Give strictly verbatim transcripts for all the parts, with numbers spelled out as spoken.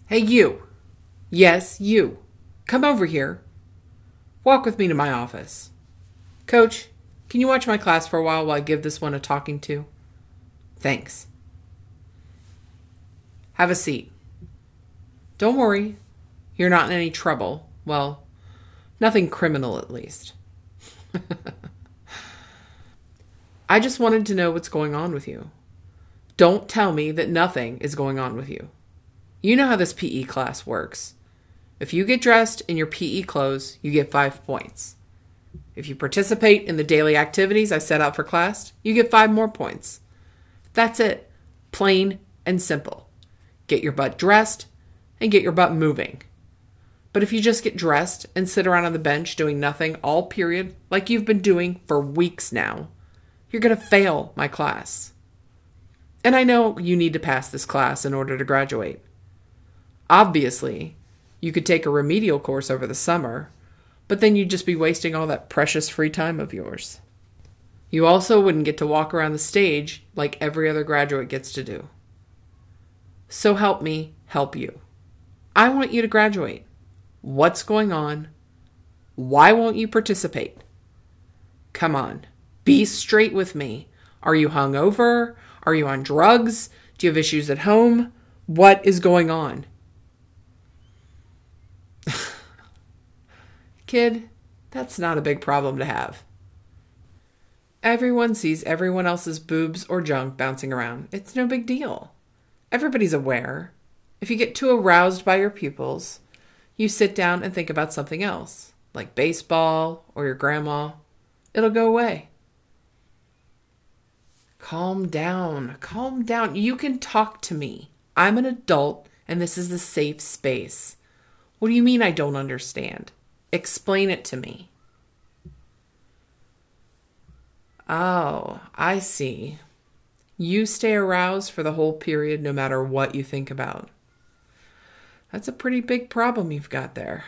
Hey, you. Yes, you. Come over here. Walk with me to my office. Coach, can you watch my class for a while while I give this one a talking to? Thanks. Have a seat. Don't worry. You're not in any trouble. Well, nothing criminal at least. I just wanted to know what's going on with you. Don't tell me that nothing is going on with you. You know how this P E class works. If you get dressed in your P E clothes, you get five points. If you participate in the daily activities I set out for class, you get five more points. That's it. Plain and simple. Get your butt dressed and get your butt moving. But if you just get dressed and sit around on the bench doing nothing all period, like you've been doing for weeks now, you're going to fail my class. And I know you need to pass this class in order to graduate. Obviously, you could take a remedial course over the summer, but then you'd just be wasting all that precious free time of yours. You also wouldn't get to walk around the stage like every other graduate gets to do. So help me help you. I want you to graduate. What's going on? Why won't you participate? Come on, be straight with me. Are you hungover? Are you on drugs? Do you have issues at home? What is going on? Kid, that's not a big problem to have. Everyone sees everyone else's boobs or junk bouncing around. It's no big deal. Everybody's aware. If you get too aroused by your pupils, you sit down and think about something else, like baseball or your grandma. It'll go away. Calm down. Calm down. You can talk to me. I'm an adult, and this is a safe space. What do you mean I don't understand? Explain it to me. Oh, I see. You stay aroused for the whole period no matter what you think about. That's a pretty big problem you've got there.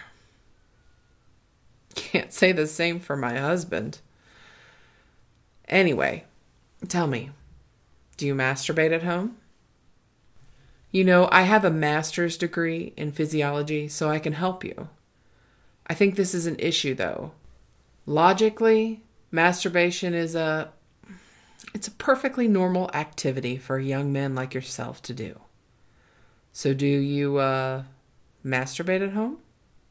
Can't say the same for my husband. Anyway, tell me, do you masturbate at home? You know, I have a master's degree in physiology, so I can help you. I think this is an issue, though. Logically, masturbation is a... It's a perfectly normal activity for a young man like yourself to do. So do you, uh, masturbate at home?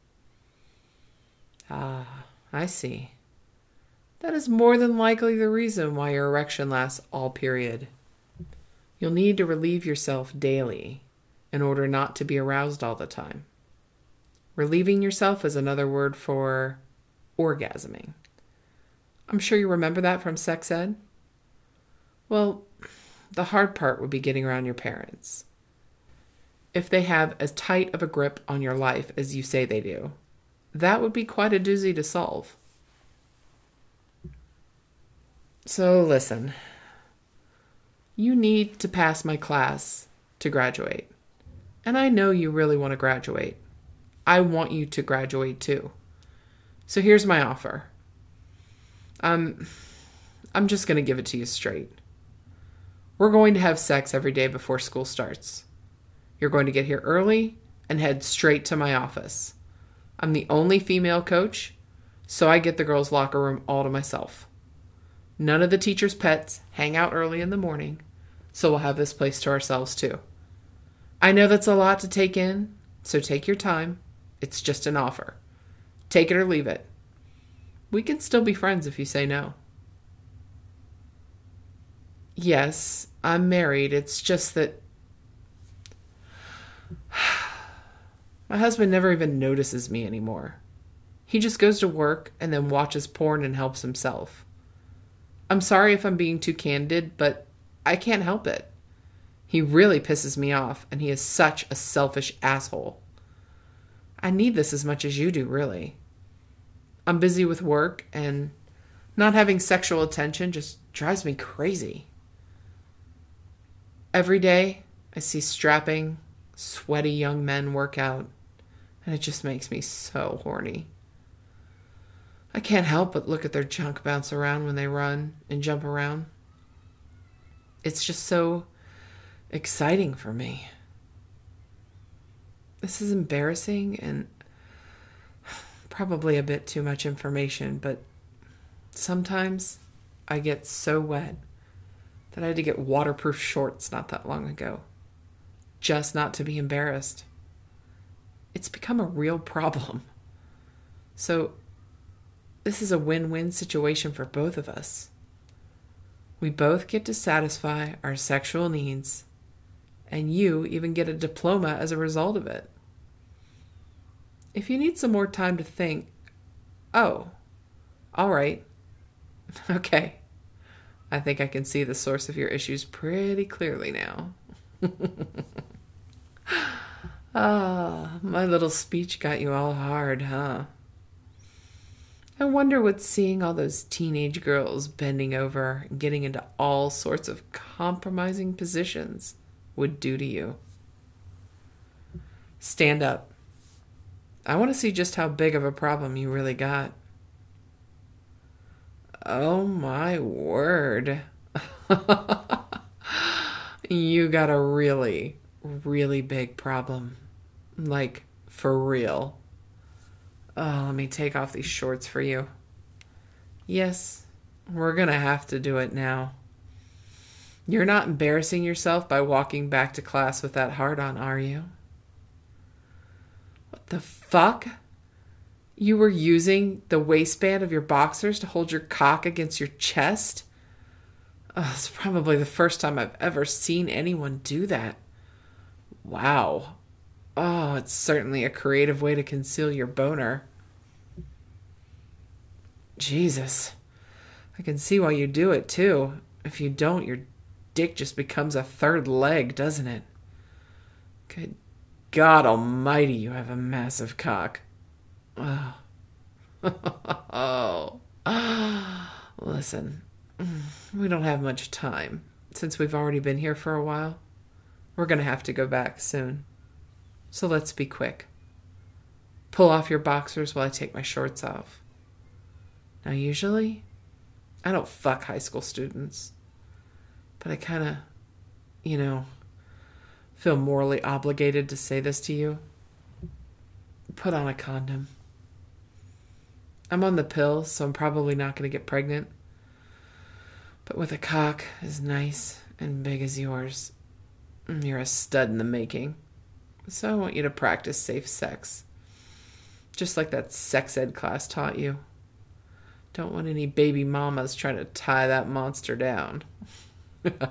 Ah, I see. That is more than likely the reason why your erection lasts all period. You'll need to relieve yourself daily in order not to be aroused all the time. Relieving yourself is another word for orgasming. I'm sure you remember that from sex ed. Well, the hard part would be getting around your parents. If they have as tight of a grip on your life as you say they do, that would be quite a doozy to solve. So listen, you need to pass my class to graduate. And I know you really want to graduate. I want you to graduate too. So here's my offer. Um, I'm just going to give it to you straight. We're going to have sex every day before school starts. You're going to get here early and head straight to my office. I'm the only female coach, so I get the girls' locker room all to myself. None of the teachers' pets hang out early in the morning, so we'll have this place to ourselves too. I know that's a lot to take in, so take your time. It's just an offer. Take it or leave it. We can still be friends if you say no. Yes, I'm married. It's just that my husband never even notices me anymore. He just goes to work and then watches porn and helps himself. I'm sorry if I'm being too candid, but I can't help it. He really pisses me off, and he is such a selfish asshole. I need this as much as you do, really. I'm busy with work, and not having sexual attention just drives me crazy. Every day, I see strapping, sweaty young men work out, and it just makes me so horny. I can't help but look at their junk bounce around when they run and jump around. It's just so exciting for me. This is embarrassing and probably a bit too much information, but sometimes I get so wet that I had to get waterproof shorts not that long ago, just not to be embarrassed. It's become a real problem. So this is a win-win situation for both of us. We both get to satisfy our sexual needs, and you even get a diploma as a result of it. If you need some more time to think, oh, all right, okay, I think I can see the source of your issues pretty clearly now. Ah, my little speech got you all hard, huh? I wonder what seeing all those teenage girls bending over and getting into all sorts of compromising positions would do to you. Stand up. I want to see just how big of a problem you really got. Oh my word. You got a really, really big problem. Like, for real. Oh, let me take off these shorts for you. Yes, we're gonna have to do it now. You're not embarrassing yourself by walking back to class with that heart on, are you? What the fuck? You were using the waistband of your boxers to hold your cock against your chest? Oh, it's probably the first time I've ever seen anyone do that. Wow. Oh, it's certainly a creative way to conceal your boner. Jesus. I can see why you do it, too. If you don't, your dick just becomes a third leg, doesn't it? Good God almighty, you have a massive cock. Oh. Oh. Listen, we don't have much time. Since we've already been here for a while, we're going to have to go back soon. So let's be quick. Pull off your boxers while I take my shorts off. Now, usually, I don't fuck high school students. But I kind of, you know, feel morally obligated to say this to you. Put on a condom. I'm on the pill, so I'm probably not going to get pregnant. But with a cock as nice and big as yours, you're a stud in the making. So I want you to practice safe sex. Just like that sex ed class taught you. Don't want any baby mamas trying to tie that monster down. Oh,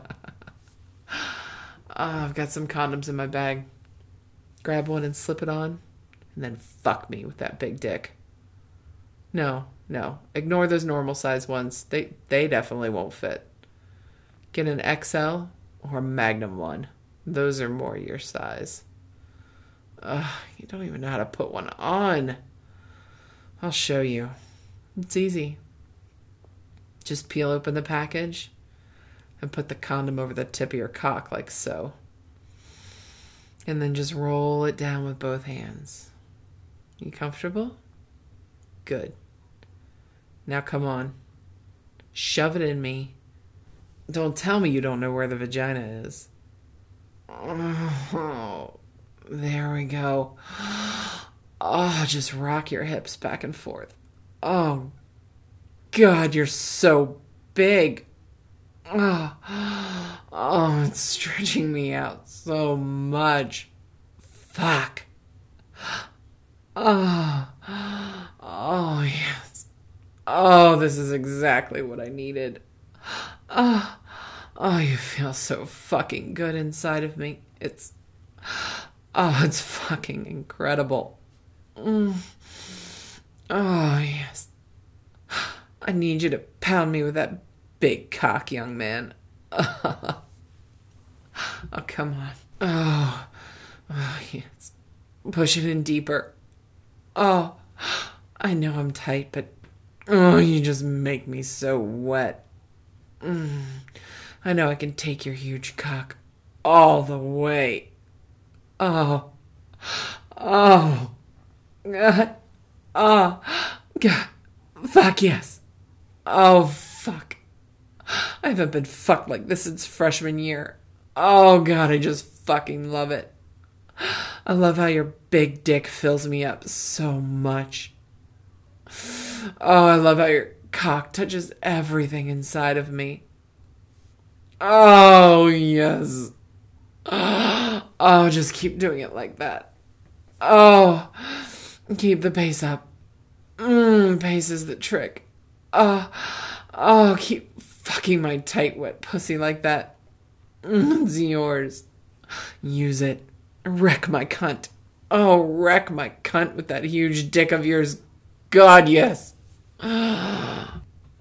I've got some condoms in my bag. Grab one and slip it on, and then fuck me with that big dick. No, no. Ignore those normal size ones. They they definitely won't fit. Get an X L or a Magnum one. Those are more your size. Ugh, you don't even know how to put one on. I'll show you. It's easy. Just peel open the package and put the condom over the tip of your cock like so. And then just roll it down with both hands. You comfortable? Good. Now come on. Shove it in me. Don't tell me you don't know where the vagina is. Oh, there we go. Oh, just rock your hips back and forth. Oh, God, you're so big. Oh, oh, it's stretching me out so much. Fuck. Oh, oh, yes. Oh, this is exactly what I needed. Oh, oh, you feel so fucking good inside of me. It's, oh, it's fucking incredible. Mm. Oh, yes. I need you to pound me with that big cock, young man. Oh, come on. Oh, oh, yes. Push it in deeper. Oh, I know I'm tight, but oh, you just make me so wet. Mm. I know I can take your huge cock all the way. Oh, oh, God, oh, God, fuck yes. Oh, fuck. I haven't been fucked like this since freshman year. Oh, God, I just fucking love it. I love how your big dick fills me up so much. Oh, I love how your cock touches everything inside of me. Oh, yes. Oh, just keep doing it like that. Oh, keep the pace up. Mmm, pace is the trick. Oh, oh, keep fucking my tight, wet pussy like that. Mm, it's yours. Use it. Wreck my cunt. Oh, wreck my cunt with that huge dick of yours. God, yes. No.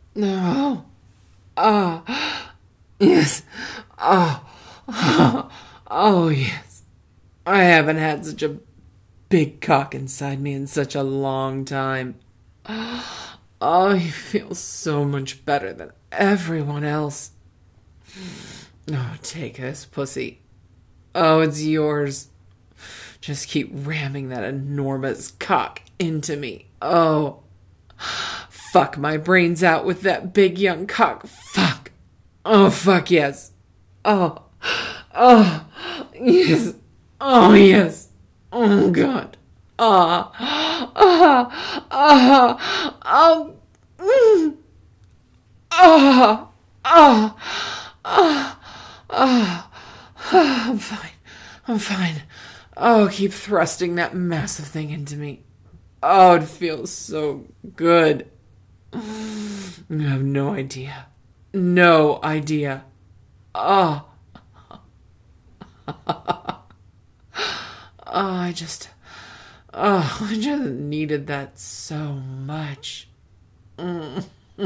Oh. Yes. Oh. Oh. Oh, yes. I haven't had such a big cock inside me in such a long time. Oh, you feel so much better than everyone else. Oh, take this, pussy. Oh, it's yours. Just keep ramming that enormous cock into me. Oh. Fuck my brains out with that big young cock. Fuck. Oh, fuck yes. Oh. Oh. Yes. Oh, yes. Oh, God. Ah. Ah. Ah. Oh. Mm. Ah. Ah. Ah. Ah. I'm fine. I'm fine. Oh, keep thrusting that massive thing into me. Oh, it feels so good. You have no idea. No idea. Oh. Oh, I just... Oh, I just needed that so much. Mm.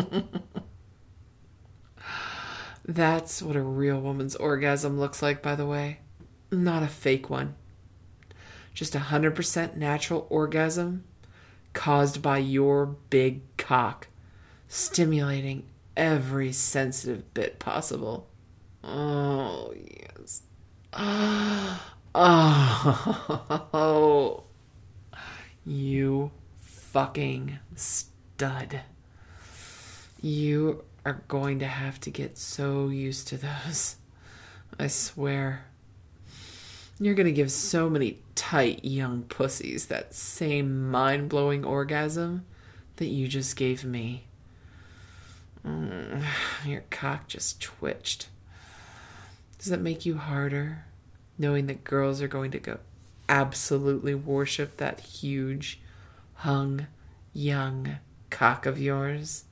That's what a real woman's orgasm looks like, by the way. Not a fake one. Just a one hundred percent natural orgasm caused by your big cock, stimulating every sensitive bit possible. Oh, yes. Oh, you fucking stud. You are going to have to get so used to those. I swear. You're going to give so many tight young pussies that same mind-blowing orgasm that you just gave me. Mm, your cock just twitched. Does that make you harder, knowing that girls are going to go absolutely worship that huge, hung, young cock of yours?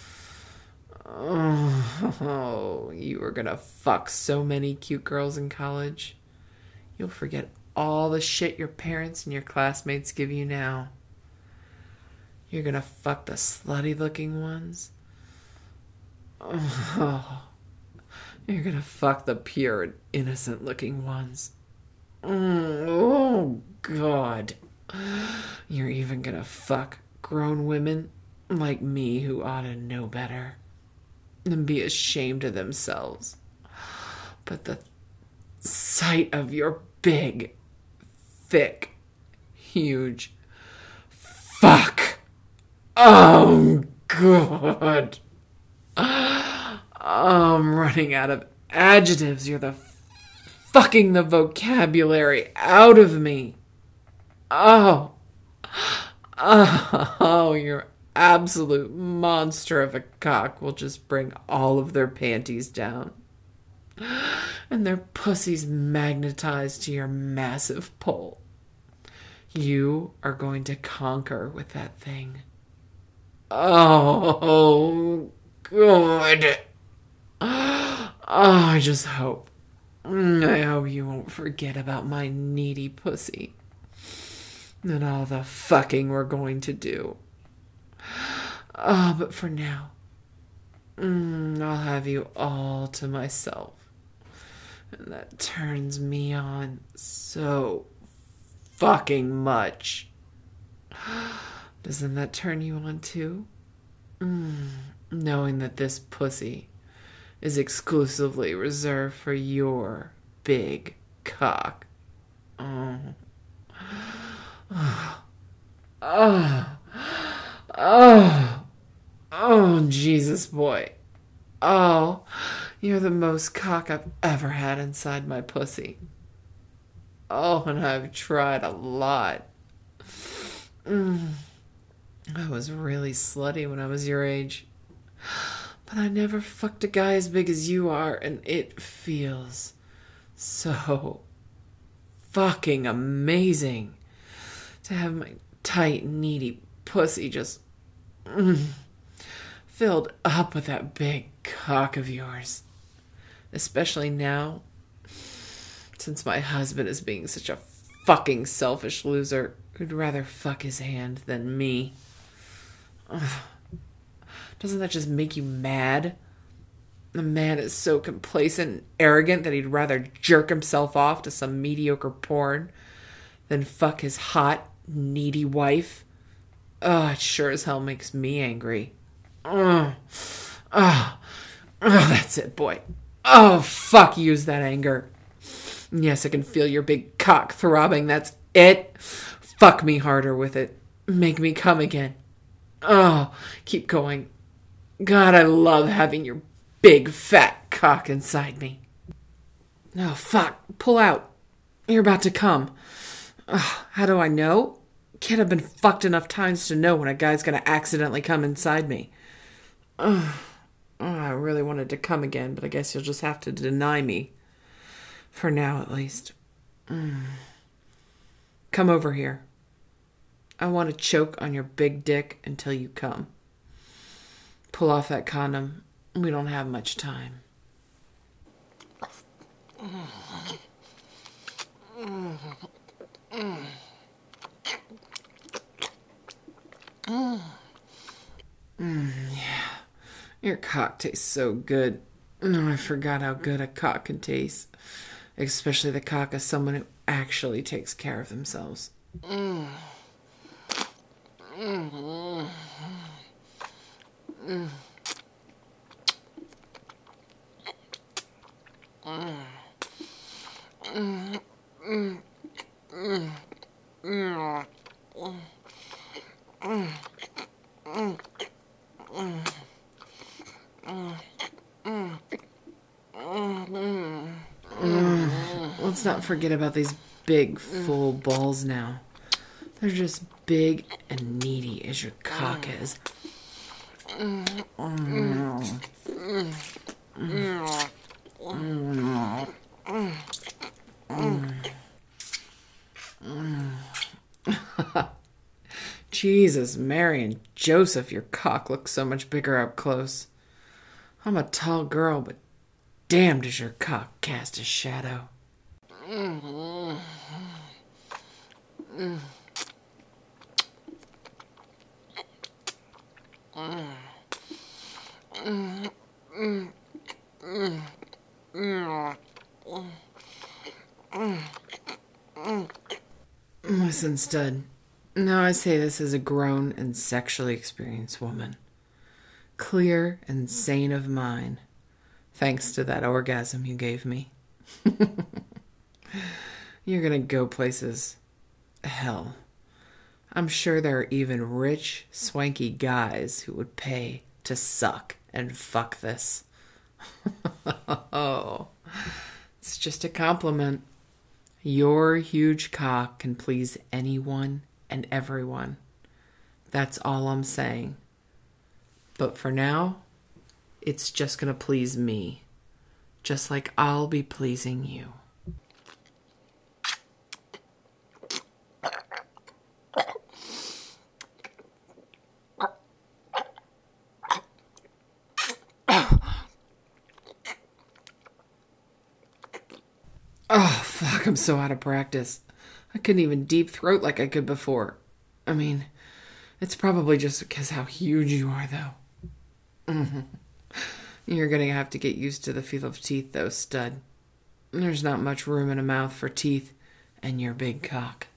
Oh, you are going to fuck so many cute girls in college. You'll forget all the shit your parents and your classmates give you now. You're gonna fuck the slutty looking ones. Oh, you're gonna fuck the pure and innocent looking ones. Mm, oh, God. You're even gonna fuck grown women like me who ought to know better and be ashamed of themselves. But the sight of your big, thick, huge fuck. Oh, God. I'm running out of adjectives. You're the fucking the vocabulary out of me. Oh. Oh, your absolute monster of a cock will just bring all of their panties down. And their pussies magnetized to your massive pole. You are going to conquer with that thing. Oh, good. Oh, I just hope. I hope you won't forget about my needy pussy. And all the fucking we're going to do. Oh, but for now, I'll have you all to myself. And that turns me on so fucking much. Doesn't that turn you on too? Mm, knowing that this pussy is exclusively reserved for your big cock. Oh. Oh. Oh. Oh. Oh, Jesus, boy. Oh. You're the most cock I've ever had inside my pussy. Oh, and I've tried a lot. Mm. I was really slutty when I was your age. But I never fucked a guy as big as you are, and it feels so fucking amazing to have my tight, needy pussy just mm, filled up with that big cock of yours. Especially now, since my husband is being such a fucking selfish loser who'd rather fuck his hand than me. Ugh. Doesn't that just make you mad? The man is so complacent and arrogant that he'd rather jerk himself off to some mediocre porn than fuck his hot, needy wife. Oh, it sure as hell makes me angry. Oh, oh, oh, that's it, boy. Oh, fuck, use that anger. Yes, I can feel your big cock throbbing. That's it. Fuck me harder with it. Make me come again. Oh, keep going. God, I love having your big fat cock inside me. Oh, fuck. Pull out. You're about to come. Oh, how do I know? Can't have been fucked enough times to know when a guy's gonna accidentally come inside me. Oh, oh, I really wanted to come again, but I guess you'll just have to deny me. For now, at least. Mm. Come over here. I want to choke on your big dick until you come. Pull off that condom. We don't have much time. Mm, yeah. Your cock tastes so good. Oh, I forgot how good a cock can taste. Especially the cock of someone who actually takes care of themselves. Mm. Mm. Mm. Mm. Mm. Mm. Mm. Mm. Mm. Mm. Mm. Mm. Let's not forget about these big, full balls now. They're just big and needy as your cock is. Mm. Mm. Mm. Mm. Mm. Mm. Mm. Jesus, Mary and Joseph, your cock looks so much bigger up close. I'm a tall girl, but damn does your cock cast a shadow. Mm. Mm. Mm. Mm. Mm. Mm. Mm. Mm. Mm. Listen, stud. Now I say this as a grown and sexually experienced woman. Clear and sane of mind. Thanks to that orgasm you gave me. You're gonna go places. Hell. I'm sure there are even rich, swanky guys who would pay to suck and fuck this. Oh, it's just a compliment. Your huge cock can please anyone and everyone. That's all I'm saying. But for now, it's just gonna please me. Just like I'll be pleasing you. Oh, fuck, I'm so out of practice. I couldn't even deep throat like I could before. I mean, it's probably just because how huge you are, though. Mm-hmm. You're gonna have to get used to the feel of teeth, though, stud. There's not much room in a mouth for teeth and your big cock.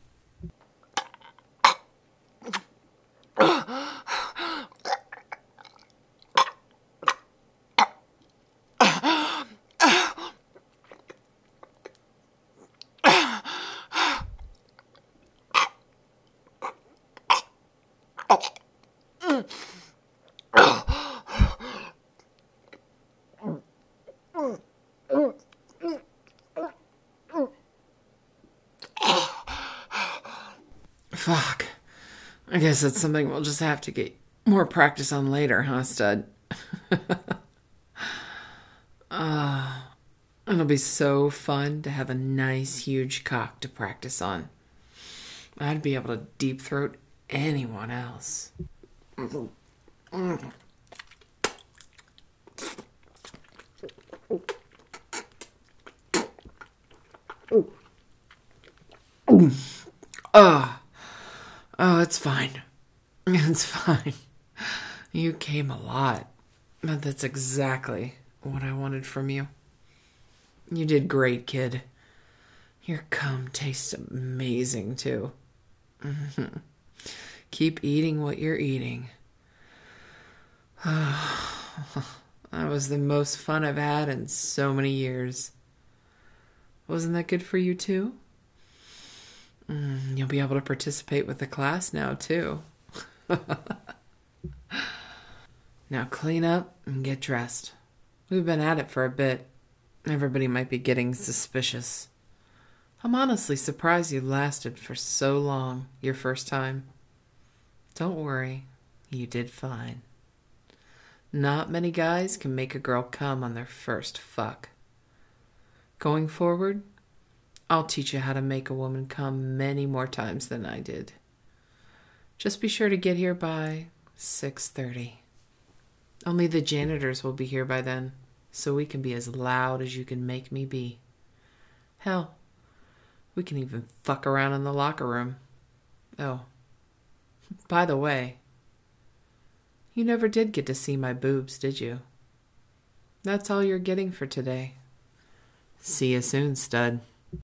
Fuck. I guess that's something we'll just have to get more practice on later, huh, stud? uh, it'll be so fun to have a nice, huge cock to practice on. I'd be able to deep throat anyone else. Oh, oh, it's fine. It's fine. You came a lot, but that's exactly what I wanted from you. You did great, kid. Your cum tastes amazing, too. Mm-hmm. Keep eating what you're eating. That was the most fun I've had in so many years. Wasn't that good for you, too? Mm, you'll be able to participate with the class now, too. Now clean up and get dressed. We've been at it for a bit. Everybody might be getting suspicious. I'm honestly surprised you lasted for so long, your first time. Don't worry, you did fine. Not many guys can make a girl come on their first fuck. Going forward, I'll teach you how to make a woman come many more times than I did. Just be sure to get here by six thirty. Only the janitors will be here by then, so we can be as loud as you can make me be. Hell, we can even fuck around in the locker room. Oh, by the way, you never did get to see my boobs, did you? That's all you're getting for today. See you soon, stud.